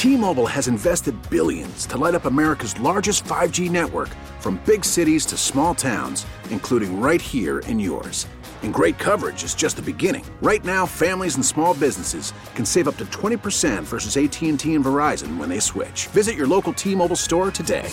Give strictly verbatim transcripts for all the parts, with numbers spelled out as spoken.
T-Mobile has invested billions to light up America's largest five G network, from big cities to small towns, including right here in yours. And great coverage is just the beginning. Right now, families and small businesses can save up to twenty percent versus A T and T and Verizon when they switch. Visit your local T-Mobile store today.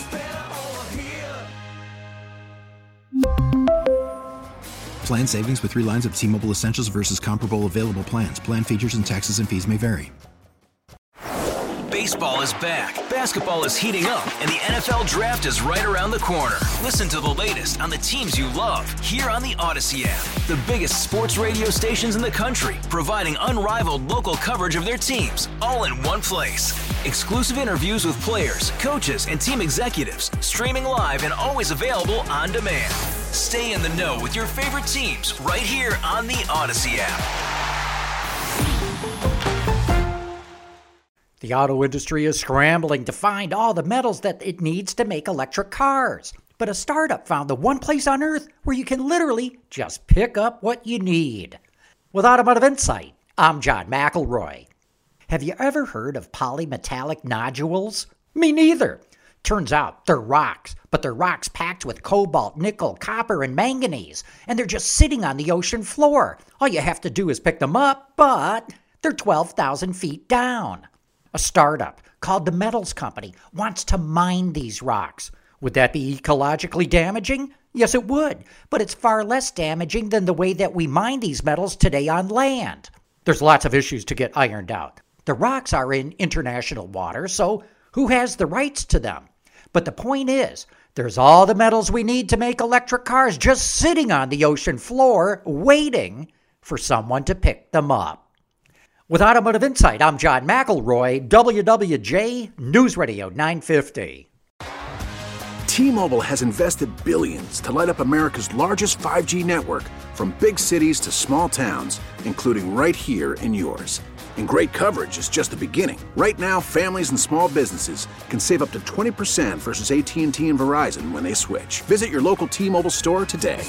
Plan savings with three lines of T-Mobile Essentials versus comparable available plans. Plan features and taxes and fees may vary. Baseball is back, basketball is heating up, and the N F L Draft is right around the corner. Listen to the latest on the teams you love here on the Odyssey app. The biggest sports radio stations in the country, providing unrivaled local coverage of their teams, all in one place. Exclusive interviews with players, coaches, and team executives, streaming live and always available on demand. Stay in the know with your favorite teams right here on the Odyssey app. The auto industry is scrambling to find all the metals that it needs to make electric cars. But a startup found the one place on Earth where you can literally just pick up what you need. With Automotive Insight, I'm John McElroy. Have you ever heard of polymetallic nodules? Me neither. Turns out they're rocks, but they're rocks packed with cobalt, nickel, copper, and manganese, and they're just sitting on the ocean floor. All you have to do is pick them up, but they're twelve thousand feet down. A startup called The Metals Company wants to mine these rocks. Would that be ecologically damaging? Yes, it would, but it's far less damaging than the way that we mine these metals today on land. There's lots of issues to get ironed out. The rocks are in international water, so who has the rights to them? But the point is, there's all the metals we need to make electric cars just sitting on the ocean floor, waiting for someone to pick them up. With Automotive Insight, I'm John McElroy, W W J News Radio nine fifty. T-Mobile has invested billions to light up America's largest five G network, from big cities to small towns, including right here in yours. And great coverage is just the beginning. Right now, families and small businesses can save up to twenty percent versus A T and T and Verizon when they switch. Visit your local T-Mobile store today.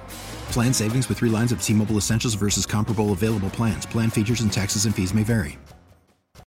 Plan savings with three lines of T-Mobile Essentials versus comparable available plans. Plan features and taxes and fees may vary.